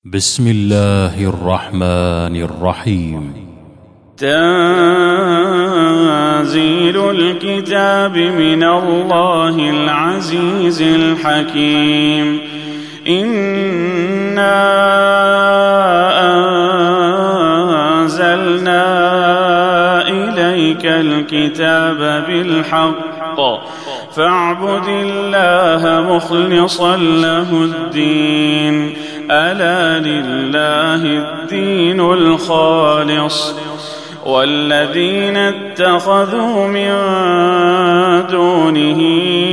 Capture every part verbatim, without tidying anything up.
بسم الله الرحمن الرحيم. تنزيل الكتاب من الله العزيز الحكيم. إنا أنزلنا إليك الكتاب بالحق فاعبد الله مخلصا له الدين ألا لله الدين الخالص والذين اتخذوا من دونه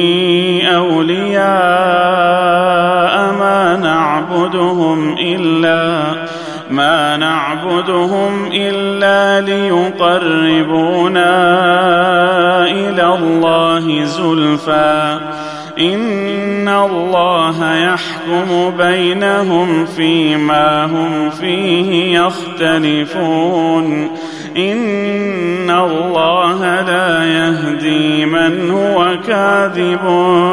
أولياء ما نعبدهم إلا ما نعبدهم إلا ليقربونا إلى الله زلفى إن الله يحكم بينهم فيما هم فيه يختلفون إن الله لا يهدي من هو كاذب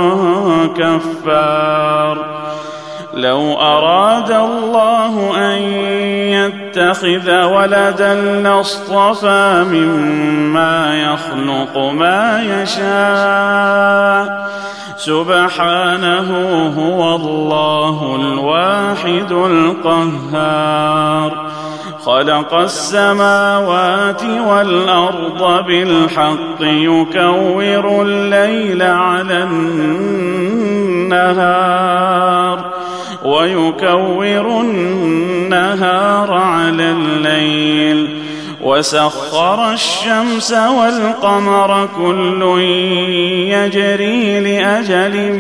كفار. لو أراد الله أن يتخذ ولدا لاصطفى مما يخلق ما يشاء سبحانه هو الله الواحد القهار. خلق السماوات والأرض بالحق يكور الليل على النهار ويكور النهار على الليل وسخر الشمس والقمر كل يجري لأجل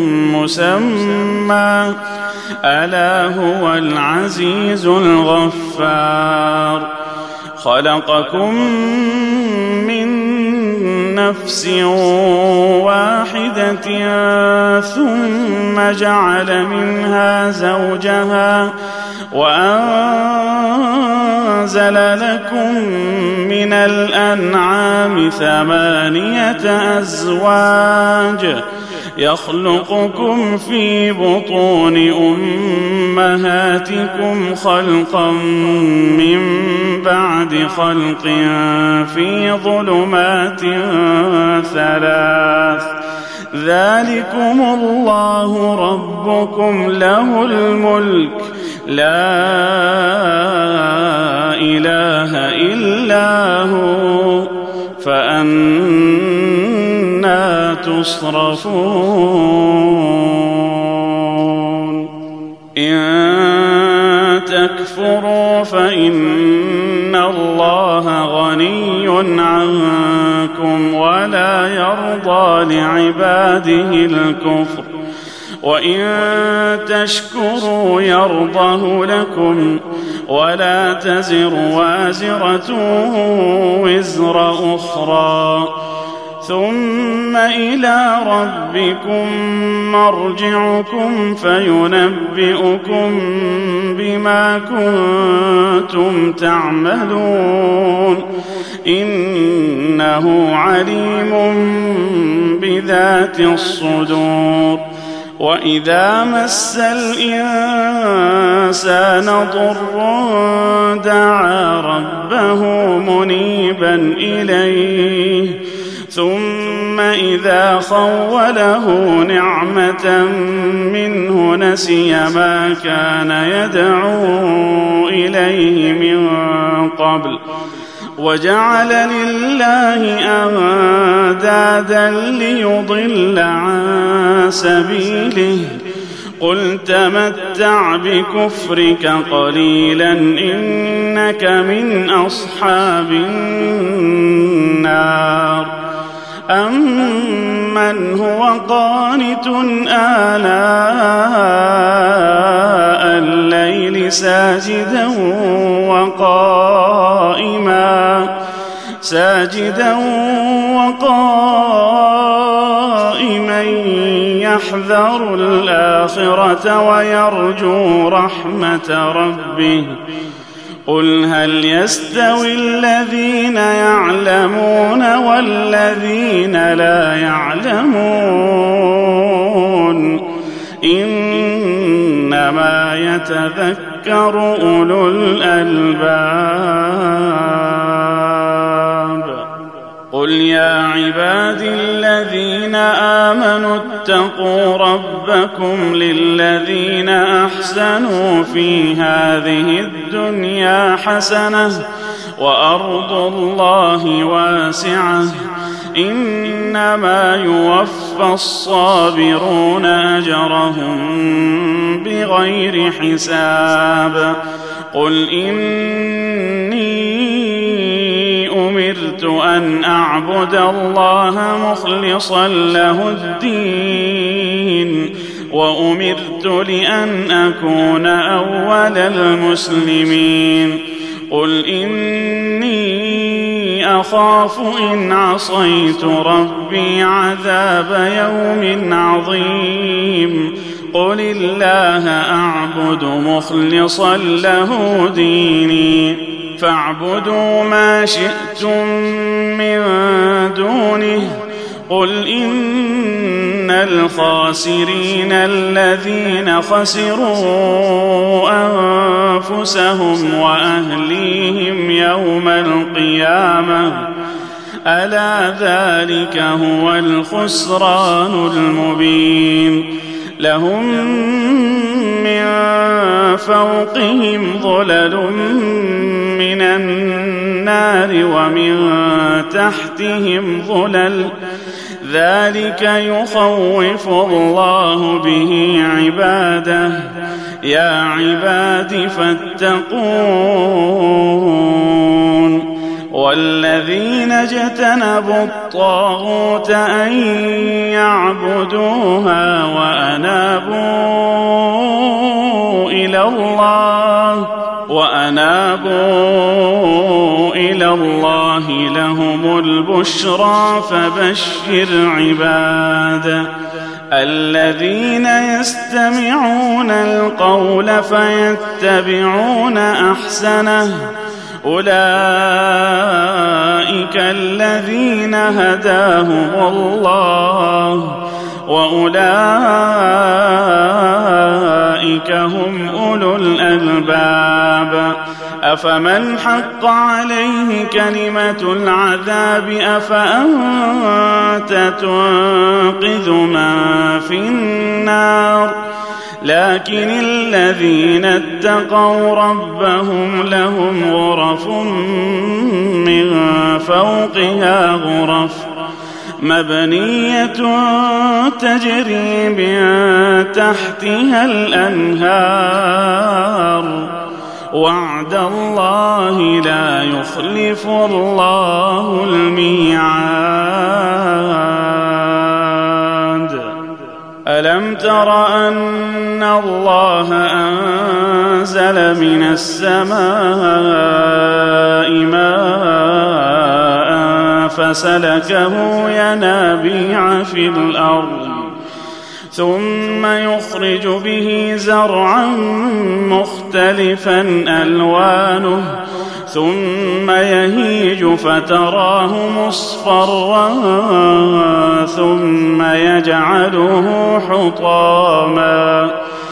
مسمى ألا هو العزيز الغفار. خلقكم من نفس واحدة ثم جعل منها زوجها وأنزل لكم من الأنعام ثمانية أزواج يخلقكم في بطون أمهاتكم خلقا من بعد خلق في ظلمات ثلاث ذلكم الله ربكم له الملك لا إله إلا هو فأنى تصرفون. إن تكفروا فإن الله غني عنكم ولا يرضى لعباده الكفر وإن تشكروا يرضه لكم ولا تزر وازرة وزر أخرى ثم إلى ربكم مرجعكم فينبئكم بما كنتم تعملون إنه عليم بذات الصدور. وإذا مس الإنسان ضر دعا ربه منيبا إليه ثم إذا خوله نعمة منه نسي ما كان يدعو إليه من قبل وجعل لله أندادا ليضل عن سبيله قل تمتع بكفرك قليلا إنك من أصحاب النار. أمن هو قانت آلاء الليل ساجدا وقائما ساجدا وقائما يحذر الآخرة ويرجو رحمة ربه قل هل يستوي الذين يعلمون والذين لا يعلمون إنما يتذكر يتذكر أولو الألباب. قل يا عبادي الذين آمنوا اتقوا ربكم للذين أحسنوا في هذه الدنيا حسنة وأرض الله واسعة إنما يوفى الصابرون أجرهم بغير حساب. قل إني أمرت أن أعبد الله مخلصا له الدين وأمرت لأن أكون أول المسلمين. قل إني أخاف إن عصيت ربي عذاب يوم عظيم. قل الله أعبد مخلصا له ديني فاعبدوا ما شئتم من دونه. قل إن الخاسرين الذين خسروا أنفسهم وأهليهم يوم القيامة ألا ذلك هو الخسران المبين. لهم من فوقهم ظلل من النار ومن تحتهم ظلل ذلك يخوف الله به عباده. يا عباد فاتقون. والذين اجتنبوا الطاغوت أن يعبدوها وأنابوا إلى الله وأنابوا إلى الله لهم البشرى فبشر عباد الذين يستمعون القول فيتبعون أحسنه أولئك الذين هداهم الله وأولئك هم أولو الألباب. أفمن حق عليه كلمة العذاب أفأنت تنقذ من في النار. لكن الذين اتقوا ربهم لهم غرف من فوقها غرف مبنية تجري من تحتها الأنهار وعد الله لا يخلف الله الميعاد. ألم تر أن الله أنزل من السماء ماء فسلكه ينابيع في الأرض ثم يخرج به زرعا مختلفا ألوانه ثم يهيج فتراه مصفرا ثم يجعله حطاما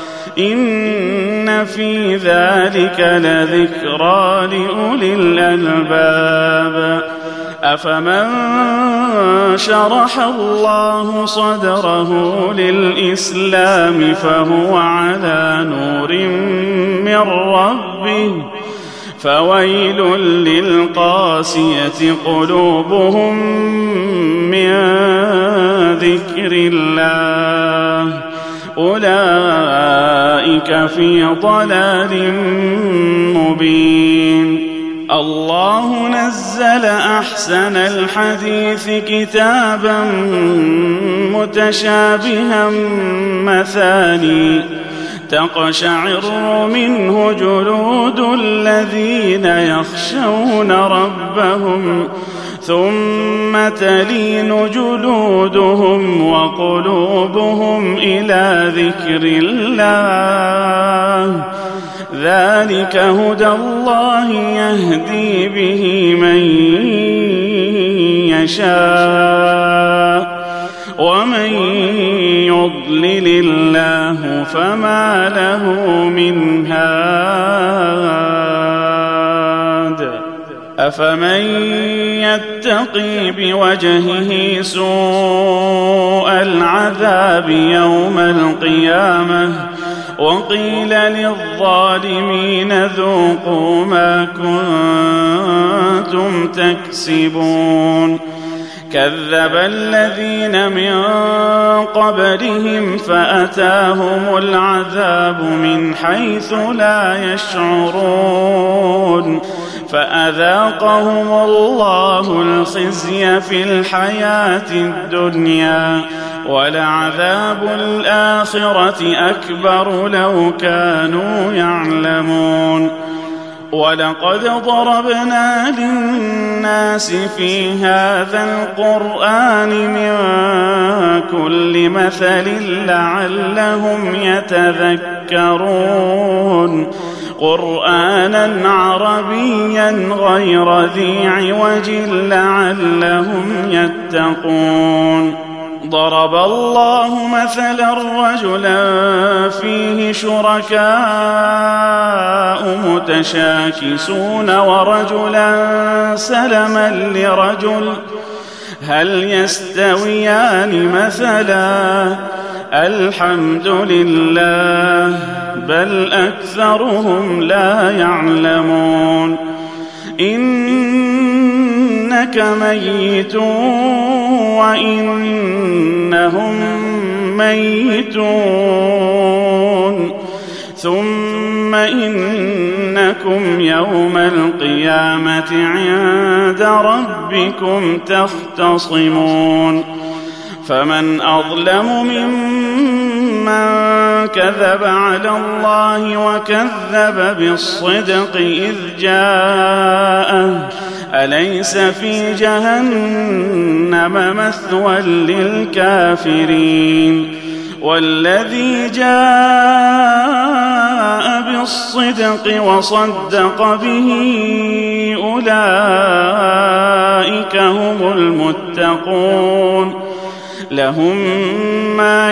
إن في ذلك لذكرى لأولي الألباب. أفمن شرح الله صدره للإسلام فهو على نور من ربه فويل للقاسية قلوبهم من ذكر الله أولئك في ضلال مبين. الله نزل أحسن الحديث كتابا متشابها مثاني تقشعر منه جلود الذين يخشون ربهم ثم تلين جلودهم وقلوبهم إلى ذكر الله ذلك هدى الله يهدي به من يشاء ومن يضلل الله فما له من هاد أفمن يتقي بوجهه سوء العذاب يوم القيامة وقيل للظالمين ذوقوا ما كنتم تكسبون كذب الذين من قبلهم فأتاهم العذاب من حيث لا يشعرون فأذاقهم الله الخزي في الحياة الدنيا ولعذاب الآخرة أكبر لو كانوا يعلمون ولقد ضربنا للناس في هذا القرآن من كل مثل لعلهم يتذكرون قرآنا عربيا غير ذي عوج لعلهم يتقون ضرب الله مثلا رجلا فيه شركاء متشاكسون ورجلا سلما لرجل هل يستويان مثلا الحمد لله بل أكثرهم لا يعلمون إنك ميت وإنهم ميتون ثم إنكم يوم القيامة عند ربكم تختصمون فمن أظلم ممن كذب على الله وكذب بالصدق إذ جاءه أليس في جهنم مثوى للكافرين والذي جاء بالصدق وصدق به أولئك هم المتقون لهم ما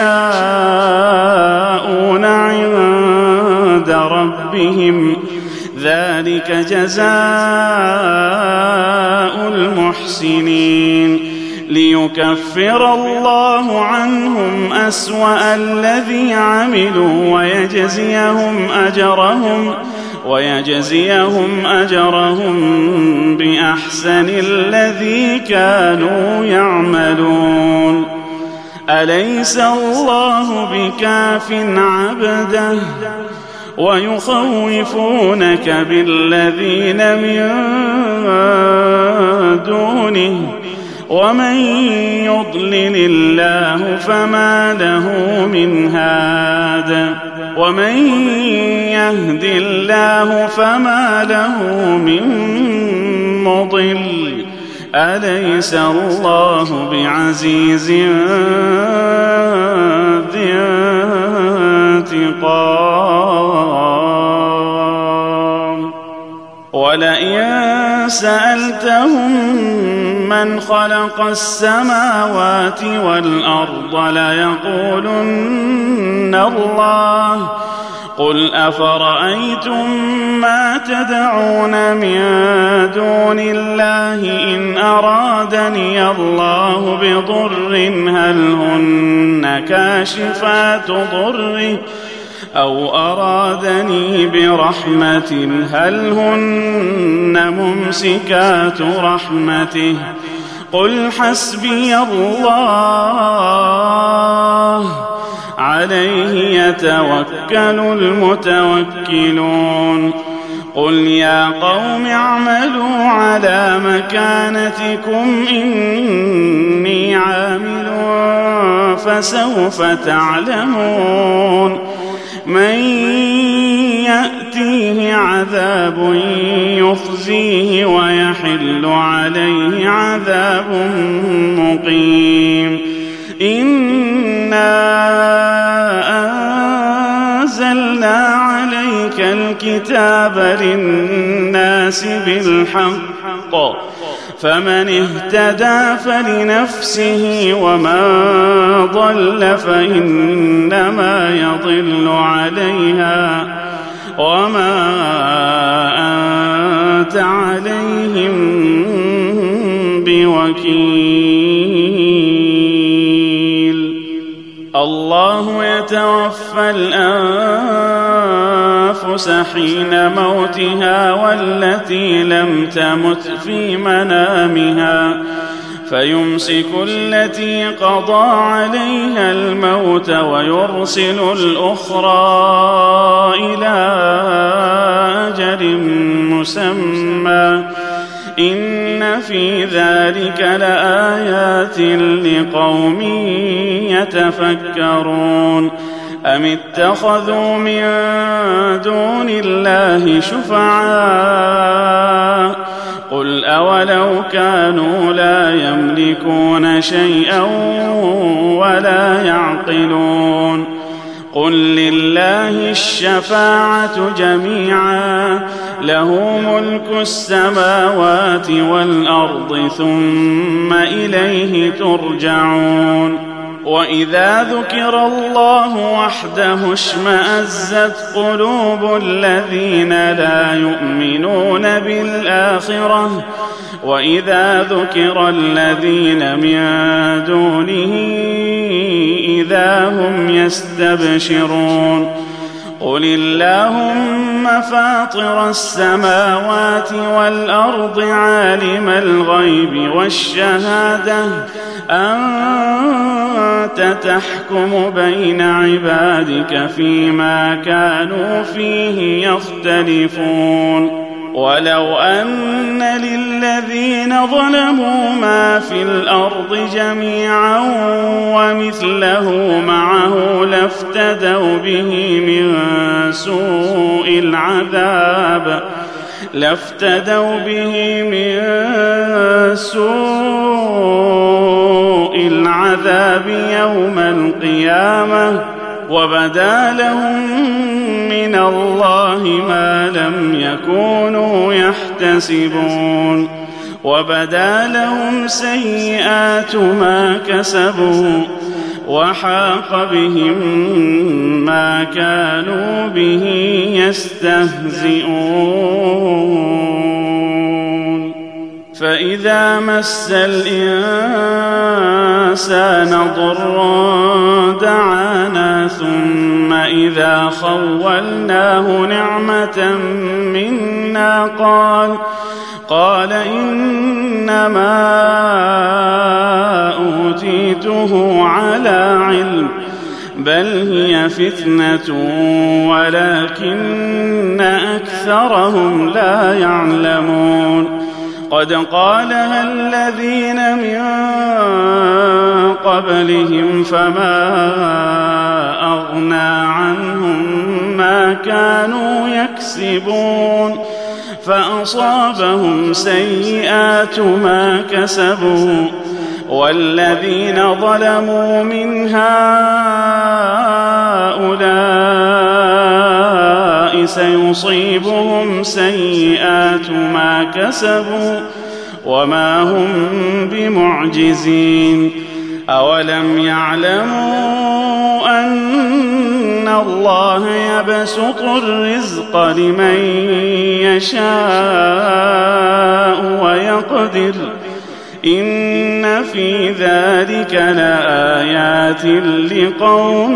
يشاءون عند ربهم ذلك جزاء المحسنين ليكفر الله عنهم أسوأ الذي عملوا ويجزيهم أجرهم ويجزيهم أجرهم بأحسن الذي كانوا يعملون أليس الله بكاف عبده ويخوفونك بالذين من دونه ومن يضلل الله فما له من هاد ومن يهد الله فما له من مضل أليس الله بعزيز ذي انتقام ولئن سألتهم من خلق السماوات والأرض ليقولن الله قل أفرأيتم ما تدعون من دون الله إن أرادني الله بضر هل هن كاشفات ضره أو أرادني برحمة هل هن ممسكات رحمته قل حسبي الله عليه يتوكل المتوكلون قل يا قوم اعملوا على مكانتكم إني عامل فسوف تعلمون من يأتيه عذاب يخزيه ويحل عليه عذاب مقيم إنا أنزلنا عليك الكتاب للناس بالحق فمن اهتدى فلنفسه ومن ضل فإنما يضل عليها وما أنت عليهم بوكيل. الله يتوفى الأنفس حين موتها والتي لم تمت في منامها فيمسك التي قضى عليها الموت ويرسل الأخرى إلى أجل مسمى إن في ذلك لآيات لقوم يتفكرون. أم اتخذوا من دون الله شفعاء قل أولو كانوا لا يملكون شيئا ولا يعقلون قل لله الشفاعة جميعا له ملك السماوات والأرض ثم إليه ترجعون. وإذا ذكر الله وحده اشمأزت قلوب الذين لا يؤمنون بالآخرة وإذا ذكر الذين من دونه إذا هم يستبشرون. قل اللهم فاطر السماوات والأرض عالم الغيب والشهادة أنت تحكم بين عبادك فيما كانوا فيه يختلفون. ولو أن للذين ظلموا ما في الأرض جميعا ومثله معه لافتدوا به من سوء العذاب لافتدوا به من سوء العذاب يوم القيامة وبدا لهم من الله ما لم يكونوا يحتسبون وبدا لهم سيئات ما كسبوا وحاق بهم ما كانوا به يستهزئون. فإذا مس الإنسان ضر دعانا ثم إذا خولناه نعمة منا قال قال إنما أوتيته على علم بل هي فتنة ولكن أكثرهم لا يعلمون. قد قالها الذين من قبلهم فما أغنى عنهم ما كانوا يكسبون فأصابهم سيئات ما كسبوا والذين ظلموا من هؤلاء سيصيبهم سيئات ما كسبوا وما هم بمعجزين. أولم يعلموا أن الله يبسط الرزق لمن يشاء ويقدر إن في ذلك لآيات لقوم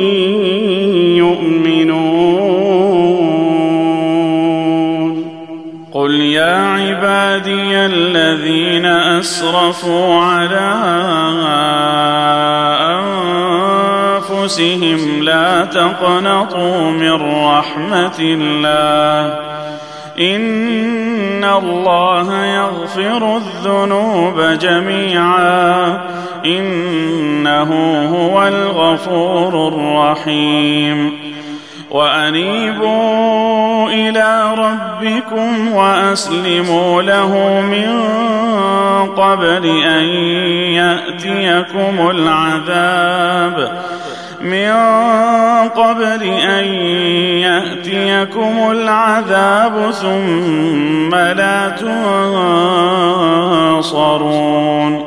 يؤمنون. قل يا عبادي الذين أسرفوا على أنفسهم لا تقنطوا من رحمة الله إن الله يغفر الذنوب جميعا إنه هو الغفور الرحيم. وأنيبوا إلى ربكم وأسلموا له من قبل أن يأتيكم العذاب من قبل أن يأتيكم العذاب ثم لا تنصرون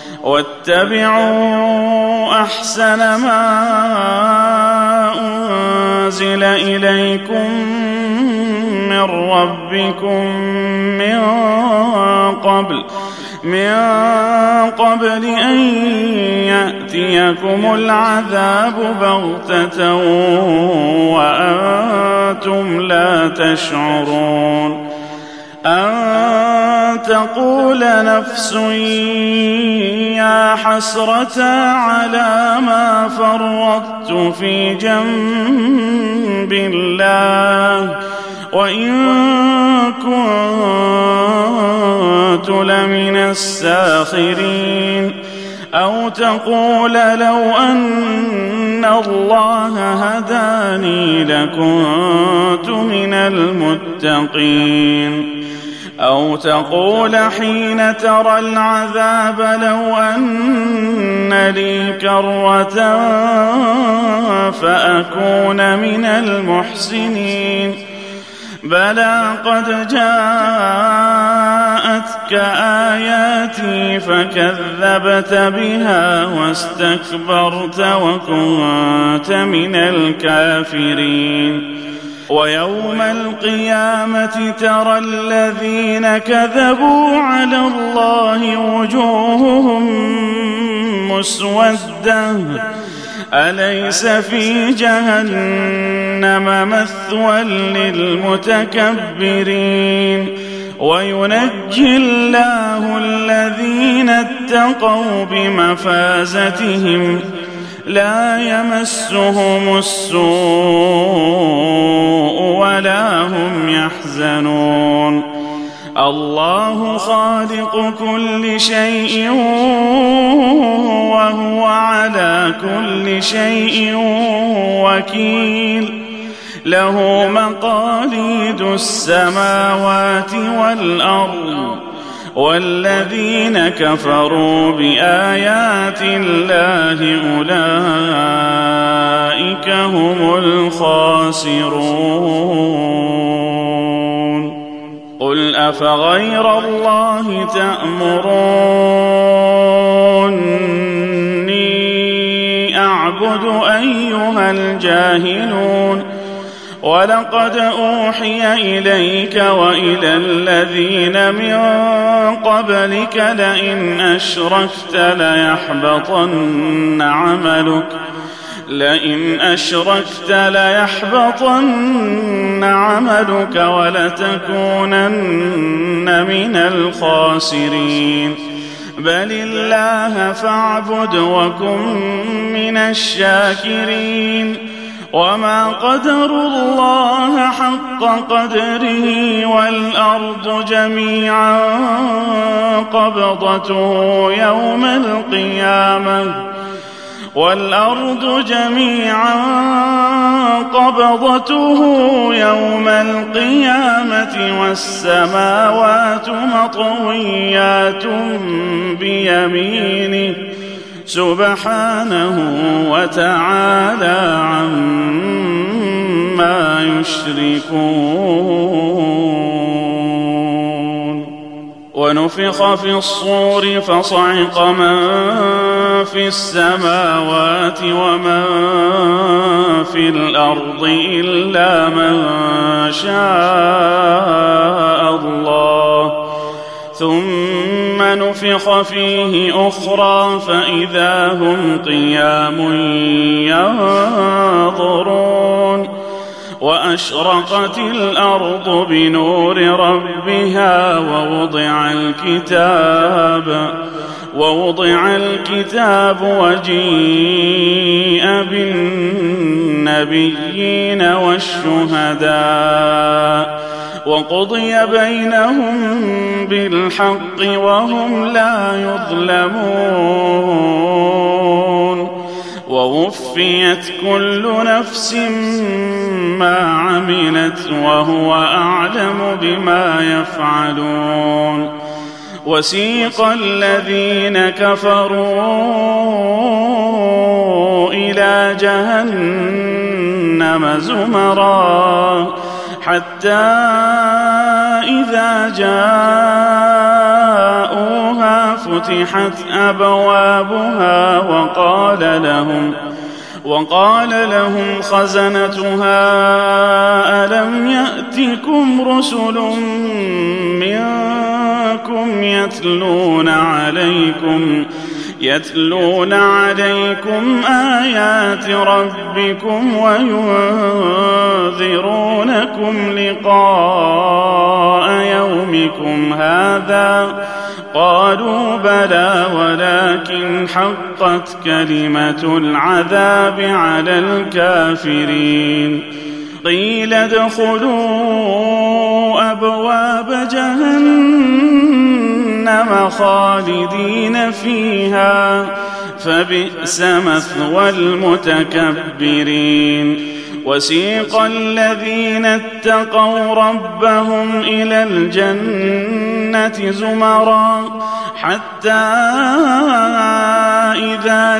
واتبعوا أحسن ما أنزل إليكم من ربكم من قبل من قبل أن يأتيكم العذاب بغتة وأنتم لا تشعرون أن تقول نفس يا حسرة على ما فرطت في جنب الله وإن كنت لمن الساخرين أو تقول لو أن الله هداني لكنت من المتقين أو تقول حين ترى العذاب لو أن لي كرة فأكون من المحسنين بلى قد جاءتك آياتي فكذبت بها واستكبرت وكنت من الكافرين ويوم القيامة ترى الذين كذبوا على الله وجوههم مسودة أليس في جهنم مثوى للمتكبرين وينجي الله الذين اتقوا بمفازتهم لا يمسهم السوء ولا هم يحزنون الله خالق كل شيء وهو على كل شيء وكيل له مقاليد السماوات والأرض والذين كفروا بآيات الله أولئك هم الخاسرون قل أفغير الله تأمروني أعبد أيها الجاهلون ولقد أوحي إليك وإلى الذين من قبلك لئن أشركت ليحبطن عملك لئن أشركت ليحبطن عملك ولتكونن من الخاسرين بل الله فاعبد وكن من الشاكرين وما قدروا الله حق قدره والأرض جميعا قبضته يوم القيامة والأرض جميعا قبضته يوم القيامة والسماوات مطويات بيمينه سبحانه وتعالى عما يشركون ونفخ في الصور فصعق من في السماوات ومن في الأرض إلا من شاء الله ثم نفخ فيه أخرى فإذا هم قيام ينظرون وأشرقت الأرض بنور ربها ووضع الكتاب ووضع الكتاب وجيء بالنبيين والشهداء وقضي بينهم بالحق وهم لا يظلمون ووفيت كل نفس ما عملت وهو أعلم بما يفعلون وسيق الذين كفروا إلى جهنم زمرا حتى إذا جاءوها فتحت أبوابها وقال لهم وقال لهم خزنتها ألم يأتكم رسل منكم يتلون عليكم يتلون عليكم آيات ربكم وينذرونكم لقاء يومكم هذا قالوا بلى ولكن حقت كلمة العذاب على الكافرين قيل ادخلوا أبواب جهنم خالدين فيها فبئس مثوى المتكبرين وسيق الذين اتقوا ربهم إلى الجنة زمرا حتى إذا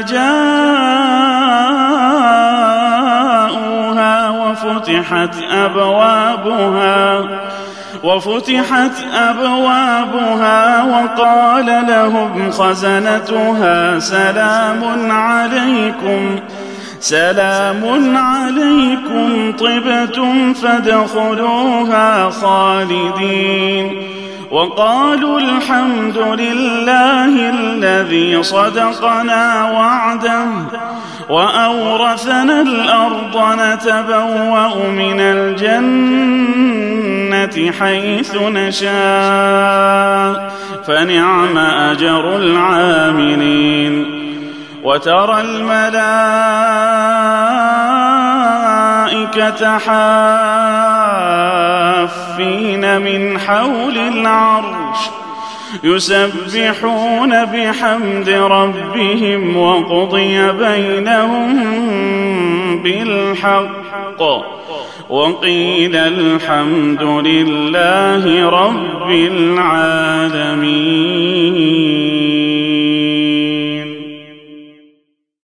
جاءوها وفتحت أبوابها وفتحت أبوابها وقال لهم خزنتها سلام عليكم سلام عليكم طبتم فادخلوها خالدين وقالوا الحمد لله الذي صدقنا وعده وأورثنا الأرض نتبوأ من الجنة حيث نشاء فنعم أجر العاملين وترى الملائكة حافين من حول العرش يسبحون بحمد ربهم وقضي بينهم بالحق وقيل الحمد لله رب العالمين.